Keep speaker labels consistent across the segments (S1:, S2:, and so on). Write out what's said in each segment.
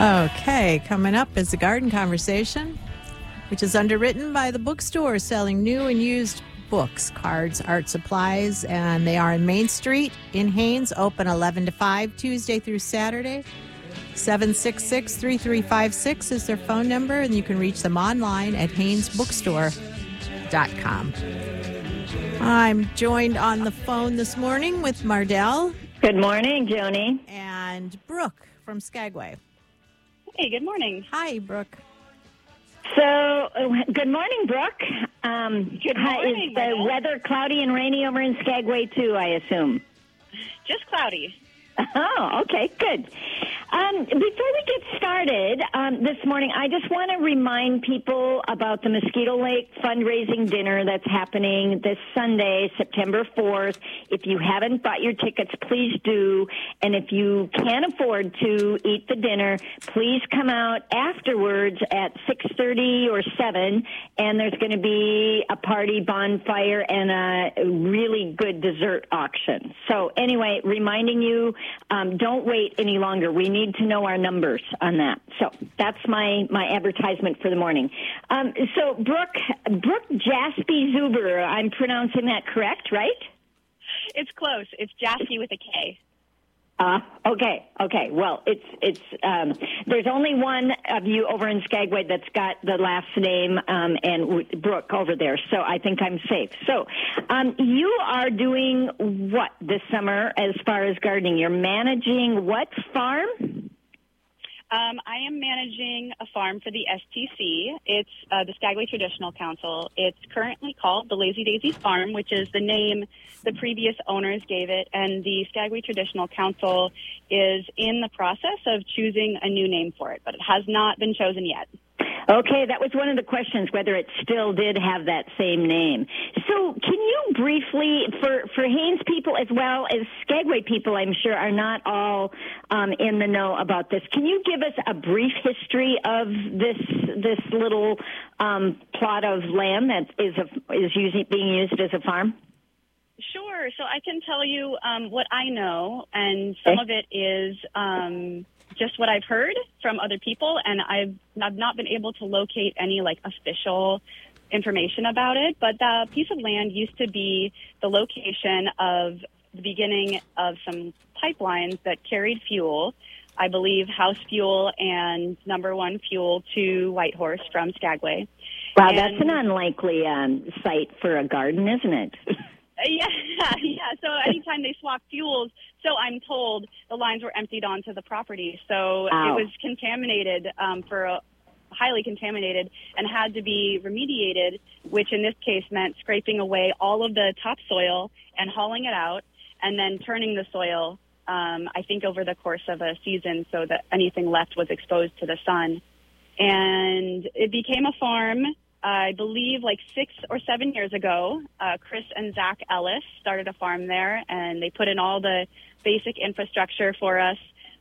S1: Okay, coming up is the Garden Conversation, which is underwritten by the bookstore selling new and used books, cards, art supplies, and they are in Main Street in Haines, open 11 to 5, Tuesday through Saturday. 766-3356 is their phone number, and you can reach them online at HainesBookstore.com. I'm joined on the phone this morning with Mardell.
S2: Good morning, Joni.
S1: And Brooke from Skagway.
S3: Hey, good morning.
S1: Hi, Brooke.
S2: So, good morning, Brooke.
S3: Good morning.
S2: Is the weather cloudy and rainy over in Skagway, too, I assume?
S3: Just cloudy.
S2: Oh, okay, good. Before we get started this morning, I just want to remind people about the Mosquito Lake fundraising dinner that's happening this Sunday, September 4th. If you haven't bought your tickets, please do. And if you can't afford to eat the dinner, please come out afterwards at 6:30 or 7, and there's going to be a party, bonfire, and a really good dessert auction. So anyway, reminding you, don't wait any longer. We need to know our numbers on that. So that's my advertisement for the morning. So Brooke Jaspy Zuber, I'm pronouncing that correct, right?
S3: It's close. It's Jaspy with a K.
S2: Okay. Well, it's there's only one of you over in Skagway that's got the last name, and Brooke over there, so I think I'm safe. So, you are doing what this summer as far as gardening? You're managing what farm?
S3: I am managing a farm for the STC. It's the Skagway Traditional Council. It's currently called the Lazy Daisy Farm, which is the name the previous owners gave it, and the Skagway Traditional Council is in the process of choosing a new name for it, but it has not been chosen yet.
S2: Okay, that was one of the questions, whether it still did have that same name. So can you briefly, for Haines people as well as Skagway people, I'm sure, are not all in the know about this. Can you give us a brief history of this little plot of land that is being used as a farm?
S3: Sure. So I can tell you what I know, and some of it is just what I've heard from other people, and I've not been able to locate any official information about it. But the piece of land used to be the location of the beginning of some pipelines that carried fuel, I believe house fuel and number one fuel to Whitehorse from Skagway.
S2: Wow, that's an unlikely site for a garden, isn't it?
S3: Yeah. So anytime they swap fuels, so I'm told, the lines were emptied onto the property. So It was contaminated, highly contaminated, and had to be remediated, which in this case meant scraping away all of the topsoil and hauling it out, and then turning the soil, I think over the course of a season, so that anything left was exposed to the sun. And it became a farm. I believe 6 or 7 years ago, Chris and Zach Ellis started a farm there, and they put in all the basic infrastructure for us,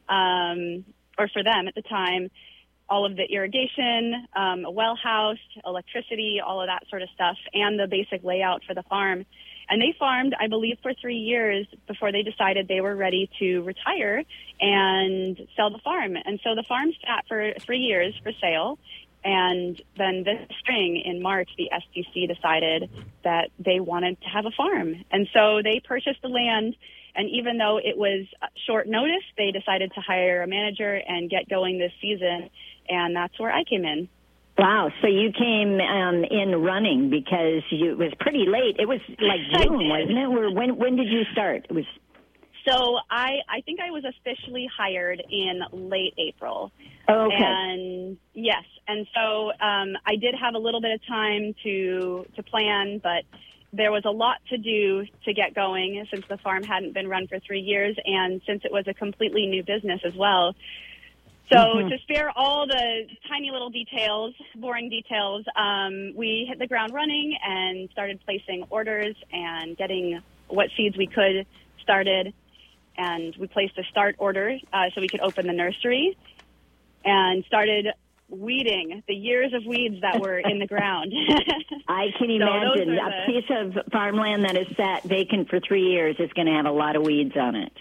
S3: or for them at the time, all of the irrigation, a well house, electricity, all of that sort of stuff, and the basic layout for the farm. And they farmed, I believe, for 3 years before they decided they were ready to retire and sell the farm. And so the farm sat for 3 years for sale. And then this spring, in March, the STC decided that they wanted to have a farm. And so they purchased the land, and even though it was short notice, they decided to hire a manager and get going this season, and that's where I came in.
S2: Wow, so you came in running because it was pretty late. It was like June, wasn't it? Or when did you start? It was.
S3: So I think I was officially hired in late April.
S2: Oh, okay.
S3: And yes, and so I did have a little bit of time to plan, but there was a lot to do to get going since the farm hadn't been run for 3 years, and since it was a completely new business as well. So to spare all the tiny little details, boring details, we hit the ground running and started placing orders and getting what seeds we could started. And we placed a start order so we could open the nursery, and started weeding the years of weeds that were in the ground.
S2: I can imagine a piece of farmland that is sat vacant for 3 years is going to have a lot of weeds on it.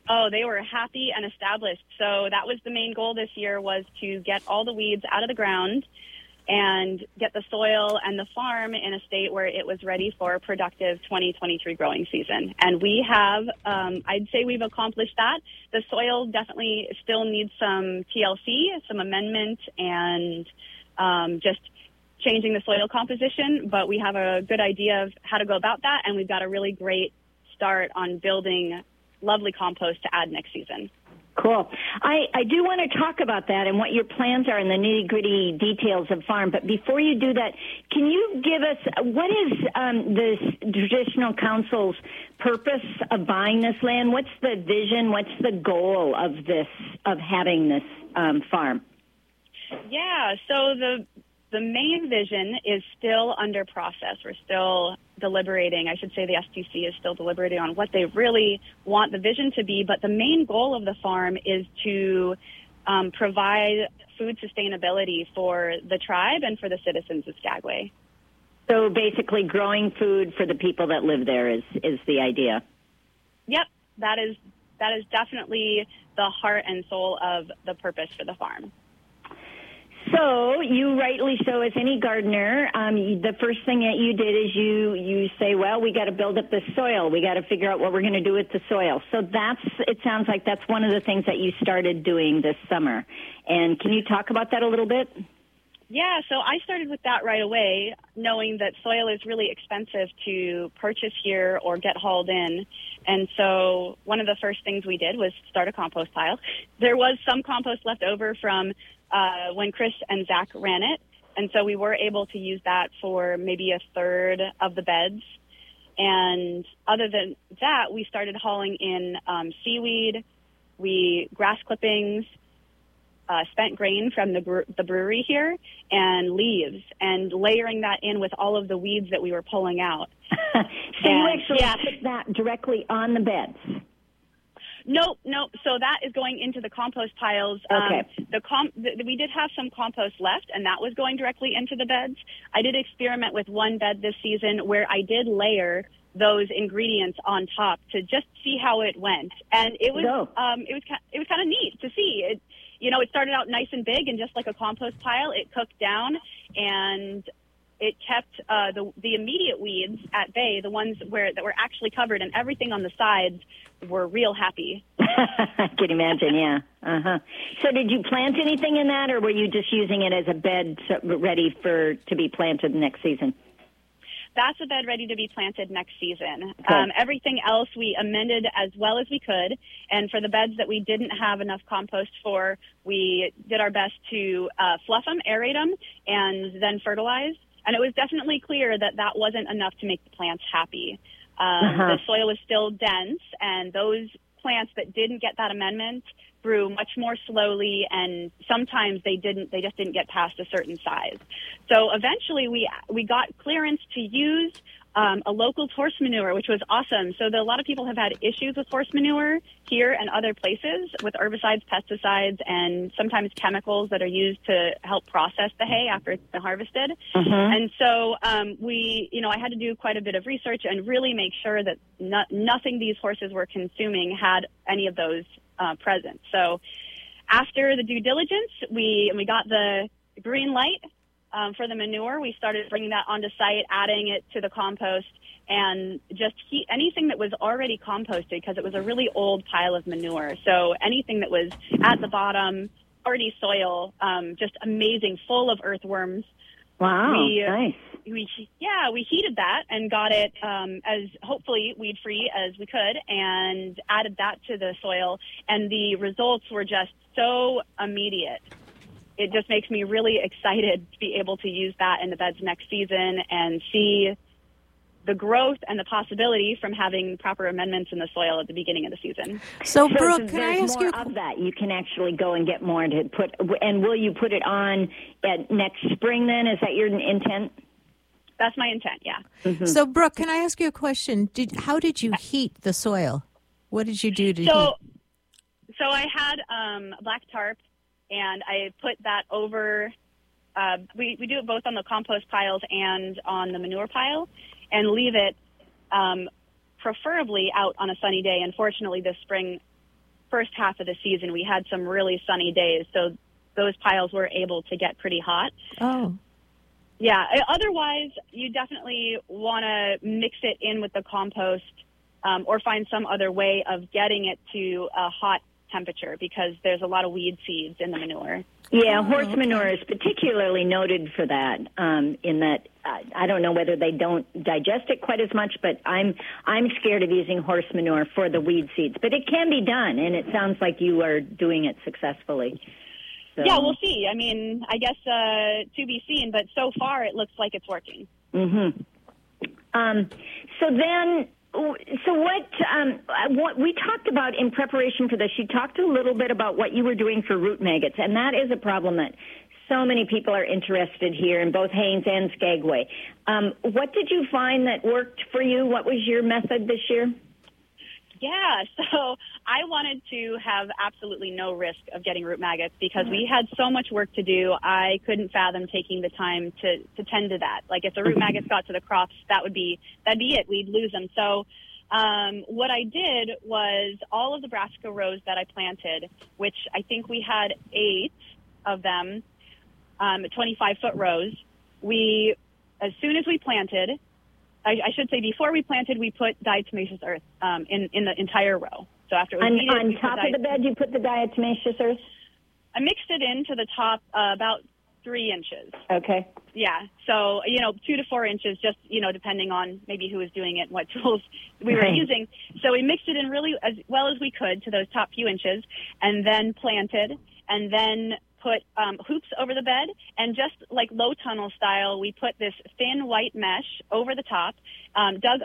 S3: Oh, they were happy and established. So that was the main goal this year, was to get all the weeds out of the ground and get the soil and the farm in a state where it was ready for a productive 2023 growing season. And we have, I'd say we've accomplished that. The soil definitely still needs some TLC, some amendment, and just changing the soil composition. But we have a good idea of how to go about that, and we've got a really great start on building lovely compost to add next season.
S2: Cool. I do want to talk about that and what your plans are and the nitty-gritty details of farm. But before you do that, can you give us, what is the traditional council's purpose of buying this land? What's the vision? What's the goal of this, of having this farm?
S3: Yeah, so the main vision is still under process. We're still deliberating. I should say the STC is still deliberating on what they really want the vision to be, but the main goal of the farm is to provide food sustainability for the tribe and for the citizens of Skagway.
S2: So basically growing food for the people that live there is the idea.
S3: Yep, that is definitely the heart and soul of the purpose for the farm.
S2: So you rightly so, as any gardener, the first thing that you did is you say, well, we got to build up the soil. We got to figure out what we're going to do with the soil. So it sounds like that's one of the things that you started doing this summer. And can you talk about that a little bit?
S3: Yeah, so I started with that right away, knowing that soil is really expensive to purchase here or get hauled in. And so one of the first things we did was start a compost pile. There was some compost left over from when Chris and Zach ran it, and so we were able to use that for maybe a third of the beds. And other than that, we started hauling in seaweed, grass clippings, spent grain from the brewery here, and leaves, and layering that in with all of the weeds that we were pulling out.
S2: So you actually put that directly on the beds?
S3: Nope. So that is going into the compost piles.
S2: Okay.
S3: We did have some compost left, and that was going directly into the beds. I did experiment with one bed this season where I did layer those ingredients on top to just see how it went, and it was it was kind of neat to see. It started out nice and big, and just like a compost pile, it cooked down, and it kept the immediate weeds at bay, the ones that were actually covered, and everything on the sides were real happy.
S2: I can imagine, yeah. Uh-huh. So did you plant anything in that, or were you just using it as a bed ready to be planted next season?
S3: That's a bed ready to be planted next season.
S2: Okay.
S3: Everything else we amended as well as we could, and for the beds that we didn't have enough compost for, we did our best to fluff them, aerate them, and then fertilize. And it was definitely clear that wasn't enough to make the plants happy. The soil was still dense, and those plants that didn't get that amendment grew much more slowly, and sometimes they just didn't get past a certain size. So eventually we got clearance to use a local horse manure, which was awesome. So a lot of people have had issues with horse manure here and other places with herbicides, pesticides, and sometimes chemicals that are used to help process the hay after it's been harvested. And so I had to do quite a bit of research and really make sure that nothing these horses were consuming had any of those present. So after the due diligence, we got the green light for the manure. We started bringing that onto site, adding it to the compost, and just anything that was already composted, because it was a really old pile of manure. So anything that was at the bottom, already soil, just amazing, full of earthworms.
S2: Wow, nice.
S3: We heated that and got it as hopefully weed-free as we could, and added that to the soil, and the results were just so immediate. It just makes me really excited to be able to use that in the beds next season and see the growth and the possibility from having proper amendments in the soil at the beginning of the season.
S1: So Brooke, can I ask you
S2: of that? You can actually go and get more to put, and will you put it on at next spring then? Is that your intent?
S3: That's my intent, yeah.
S1: So Brooke, can I ask you a question? How did you heat the soil? What did you do to heat?
S3: So I had a black tarp, and I put that over, we do it both on the compost piles and on the manure pile, and leave it preferably out on a sunny day. Unfortunately, this spring first half of the season, we had some really sunny days, so those piles were able to get pretty hot.
S1: Oh.
S3: Yeah. Otherwise, you definitely want to mix it in with the compost or find some other way of getting it to a hot temperature because there's a lot of weed seeds in the manure.
S2: Yeah, horse manure is particularly noted for that. In that, I don't know whether they don't digest it quite as much, but I'm scared of using horse manure for the weed seeds. But it can be done, and it sounds like you are doing it successfully. So.
S3: Yeah, we'll see. I mean, I guess to be seen, but so far it looks like it's working.
S2: Mm-hmm. So what we talked about in preparation for this, you talked a little bit about what you were doing for root maggots, and that is a problem that so many people are interested here in both Haines and Skagway. What did you find that worked for you? What was your method this year?
S3: Yeah, so I wanted to have absolutely no risk of getting root maggots because we had so much work to do. I couldn't fathom taking the time to tend to that. Like if the root maggots got to the crops, that'd be it. We'd lose them. So what I did was all of the brassica rows that I planted, which I think we had 8 of them, 25-foot rows. As soon as we planted, I should say before we planted, we put diatomaceous earth in the entire row. So after it was seeded,
S2: on top of the bed, you put the diatomaceous earth?
S3: I mixed it into the top about 3 inches.
S2: Okay.
S3: Yeah. So, 2 to 4 inches, just, depending on maybe who was doing it and what tools we were using. So we mixed it in really as well as we could to those top few inches and then planted and then put hoops over the bed, and just like low tunnel style, we put this thin white mesh over the top, dug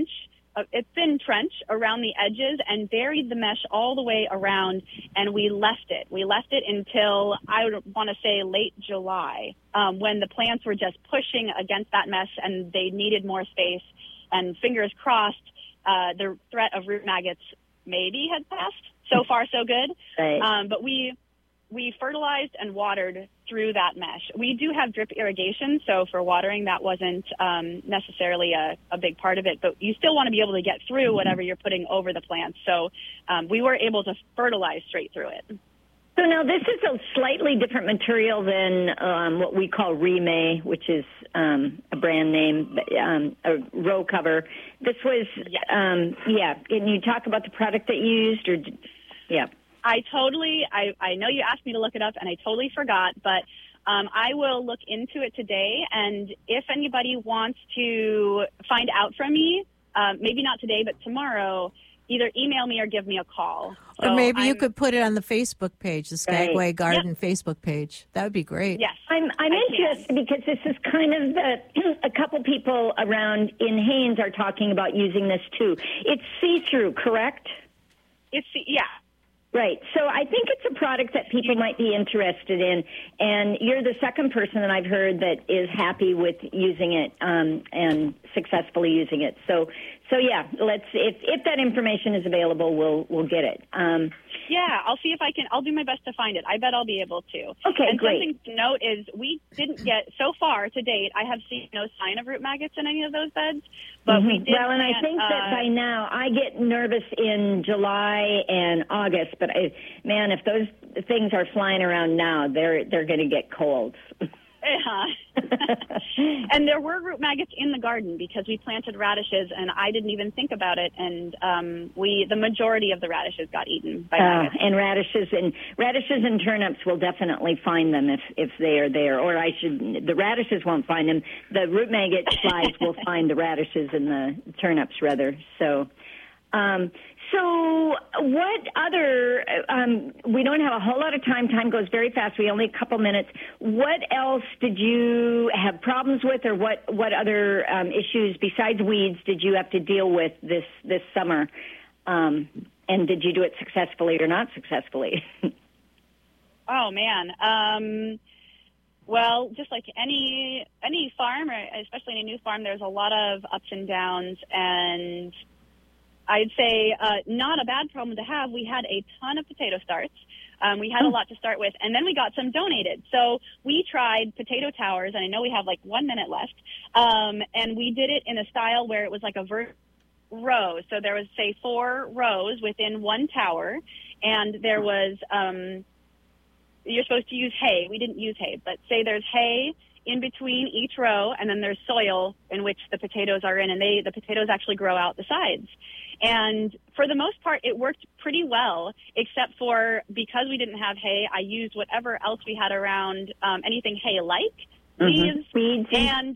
S3: a thin trench around the edges, and buried the mesh all the way around, and we left it. We left it until, I would want to say, late July, when the plants were just pushing against that mesh, and they needed more space, and fingers crossed, the threat of root maggots maybe had passed. So far, so good.
S2: Right.
S3: But we fertilized and watered through that mesh. We do have drip irrigation, so for watering, that wasn't necessarily a big part of it, but you still want to be able to get through whatever you're putting over the plants. So we were able to fertilize straight through it.
S2: So now this is a slightly different material than what we call Remay, which is a brand name, a row cover. This was, Can you talk about the product that you used? Yeah.
S3: I know you asked me to look it up, and I totally forgot, but I will look into it today, and if anybody wants to find out from me, maybe not today, but tomorrow, either email me or give me a call.
S1: Or maybe you could put it on the Facebook page, the Skagway Garden Facebook page. That would be great.
S3: Yes.
S2: I'm interested because this is kind of a couple people around in Haines are talking about using this too. It's see-through, correct?
S3: Yeah.
S2: Right. So I think it's a product that people might be interested in, and you're the second person that I've heard that is happy with using it and successfully using it. So yeah, if that information is available, we'll get it.
S3: Yeah, I'll see if I can. I'll do my best to find it. I bet I'll be able to.
S2: Okay,
S3: and
S2: great.
S3: Something to note is we didn't get, so far to date, I have seen no sign of root maggots in any of those beds. But we did.
S2: Well, and I think that by now I get nervous in July and August. But if those things are flying around now, they're going to get colds.
S3: And there were root maggots in the garden because we planted radishes, and I didn't even think about it. And the majority of the radishes got eaten by maggots.
S2: And radishes and turnips will definitely find them if they are there. Or the radishes won't find them. The root maggot flies will find the radishes and the turnips rather. So. So what other, we don't have a whole lot of time. Time goes very fast. We only a couple minutes. What else did you have problems with, or what other issues besides weeds did you have to deal with this summer? And did you do it successfully or not successfully?
S3: Oh, man. Well, just like any farm, or especially any new farm, there's a lot of ups and downs, and I'd say not a bad problem to have. We had a ton of potato starts. We had a lot to start with, and then we got some donated. So we tried potato towers, and I know we have like 1 minute left, and we did it in a style where it was like a rows. So there was, say, 4 rows within one tower, and there was, you're supposed to use hay. We didn't use hay, but say there's hay in between each row, and then there's soil in which the potatoes are in, and the potatoes actually grow out the sides. And for the most part, it worked pretty well, except for because we didn't have hay, I used whatever else we had around, anything hay-like, leaves, and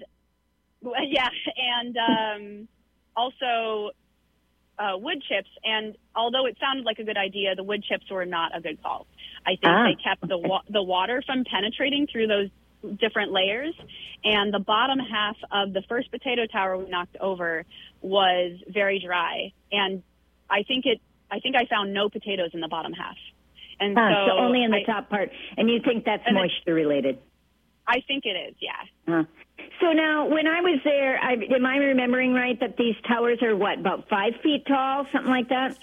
S3: also wood chips. And although it sounded like a good idea, the wood chips were not a good call. I think they kept the water from penetrating through those different layers, and the bottom half of the first potato tower we knocked over was very dry, and I think I found no potatoes in the bottom half, and
S2: so only in the top part. And you think that's moisture related?
S3: I think it is, yeah.
S2: So now, when I was there, am I remembering right that these towers are about 5 feet tall, something like that?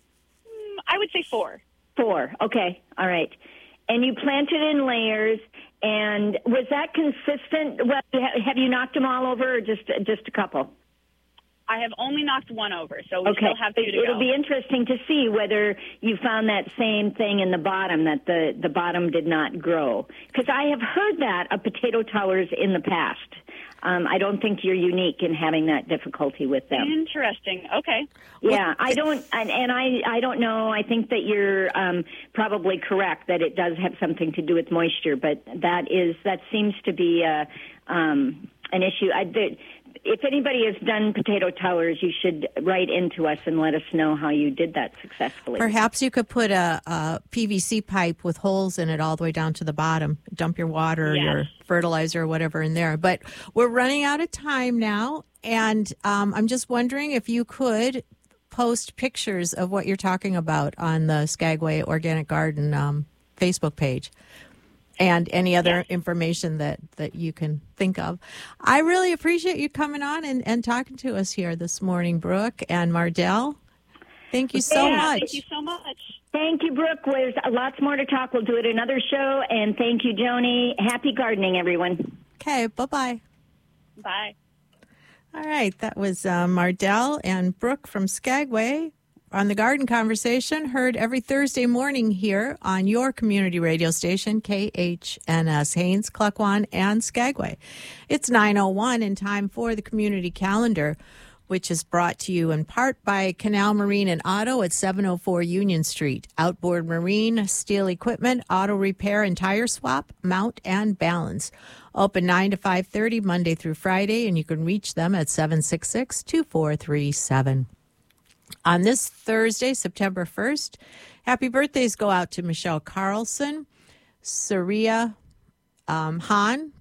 S3: I would say 4.
S2: 4. Okay, all right. And you planted in layers. And was that consistent? Well, have you knocked them all over, or just a couple?
S3: I have only knocked one over, so we still have 2 to go.
S2: It'll be interesting to see whether you found that same thing in the bottom, that the bottom did not grow. Because I have heard that of potato towers in the past. I don't think you're unique in having that difficulty with them.
S3: Interesting. Okay.
S2: Yeah, I don't, and I don't know. I think that you're probably correct that it does have something to do with moisture, but that seems to be an issue. If anybody has done potato towers, you should write into us and let us know how you did that successfully.
S1: Perhaps you could put a PVC pipe with holes in it all the way down to the bottom. Dump your water, your fertilizer, or whatever in there. But we're running out of time now, and I'm just wondering if you could post pictures of what you're talking about on the Skagway Organic Garden Facebook page. And any other information that you can think of. I really appreciate you coming on and talking to us here this morning, Brooke and Mardell. Thank you so much.
S3: Thank you so much.
S2: Thank you, Brooke. There's lots more to talk. We'll do it another show. And thank you, Joni. Happy gardening, everyone.
S1: Okay, bye-bye.
S3: Bye.
S1: All right, that was Mardell and Brooke from Skagway on the Garden Conversation, heard every Thursday morning here on your community radio station, KHNS, Haines, Cluckwan, and Skagway. It's 9:01 and time for the community calendar, which is brought to you in part by Canal Marine and Auto at 704 Union Street. Outboard Marine, steel equipment, auto repair and tire swap, mount and balance. Open 9 to 5:30 Monday through Friday, and you can reach them at 766-2437. On this Thursday, September 1st, happy birthdays go out to Michelle Carlson, Saria Hahn,